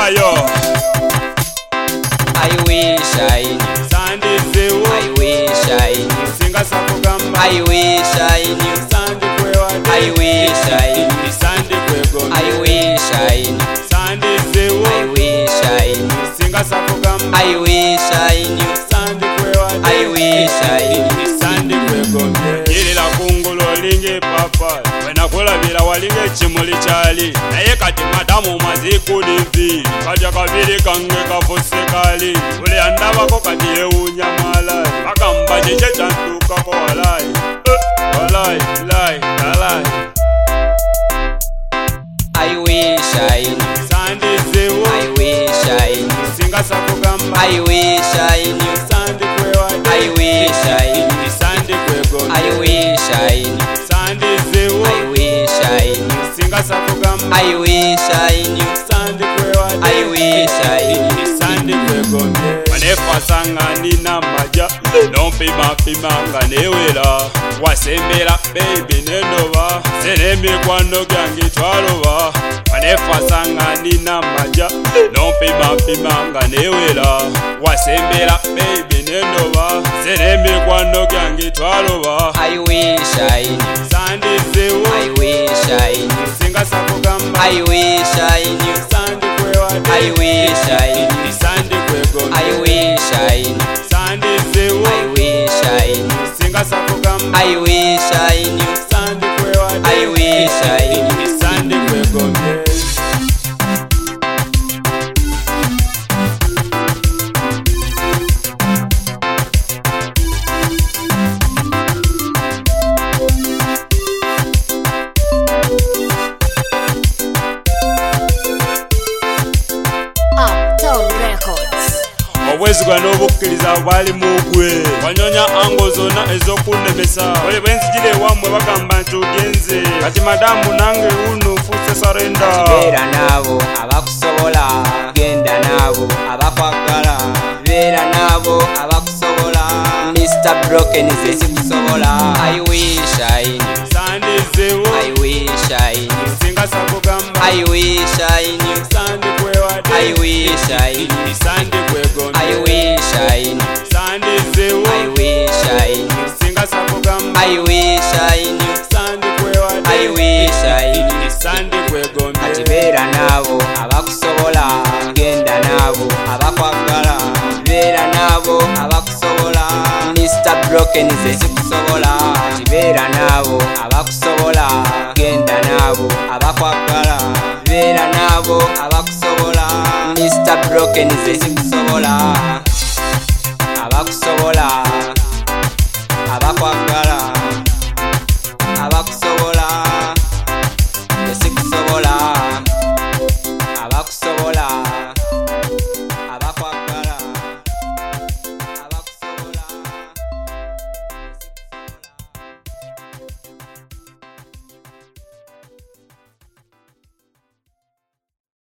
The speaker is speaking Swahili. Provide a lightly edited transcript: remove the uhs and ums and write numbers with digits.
Ayo. I wish I knew. Sandy Zewo. I wish I knew. Singa Sapugamba. I wish I knew. Sandy Kwewa. I wish I knew. Sandy Kwegombe. I wish I knew. Sandy Zewo. I wish I knew. Singa Sapugamba. I wish I knew. Sandy Kwewa. I wish I knew. Sandy Kwegombe. Yirila kungulu linge papa. Wenakulabira walinge chimuli chali. Naye kati madamu maziku nivi. Kaja kabiri kange kafuse kali. Uli andabako kati yewunya malai. Bakamba jeje chantuka kwa walai. Walai, lai, lalai. I wish I knew. Sandy Zewo. I wish I knew. Singa Sapugamba. I wish I knew. Sandy Kwewa. I wish I knew. Sandy Kwegombe. I wish I knew. Sandy Zewo. I wish I knew. Singa Sapugamba. I wish I knew. Sandy Kwewa. I wish I knew. Sandy Kwegombe. Manefa sanga nina maja. Nompima pima nga newela. Wasembera baby nendoba. Senemi kwano gyangi twaloba. Manefa sanga nina maja. Nompima pima nga newela. Wasembera baby nendoba. Senemi kwano gyangi twaloba. I wish I knew. Sandy Zewo. I wish I knew. Singa Sapugamba. I wish I knew. Sandy Kwewa. I wish I knew. Sandy Kwegombe. I wish I knew. Sandy Zewo. I wish I knew. Singa Sapugamba. I wish I knew. Sandy Kwewa. I wish I knew. Sandy Kwegombe. Uptown Records. Obwezi gwa n'obukkiriza bwali mu gwe wanyonya ango zonna ez'okunnemesa buli bwe nzigire wammwe bagamba nti ogenze kati madamu nange uno nfuuse sarenda Beera n'abo abakusobola, genda n'abo abakwagala. Beera n'abo abakusobola, Mr. Broken ze zikusobola. I wish I knew. Sandy Zewo. I wish I knew. Singa Sapugamba. I wish I knew. Sandy Kwewa. I wish I knew. Sandy Kwegombe. I wish I knew. Sandy Zewo. I wish I knew. Singa Sapugamba. I wish I knew. Sandy Kwewa. I wish I knew. Sandy Kwegombe. Kati beera n'abo abakusobola, genda n'abo abakwagala. Beera n'abo abakusobola, Mr. Broken ze zikusobola. Kati beera n'abo abakusobola, genda n'abo abakwagala. Beera n'abo abakusobola, Mr. Broken ze zikusobola. Abakusobola.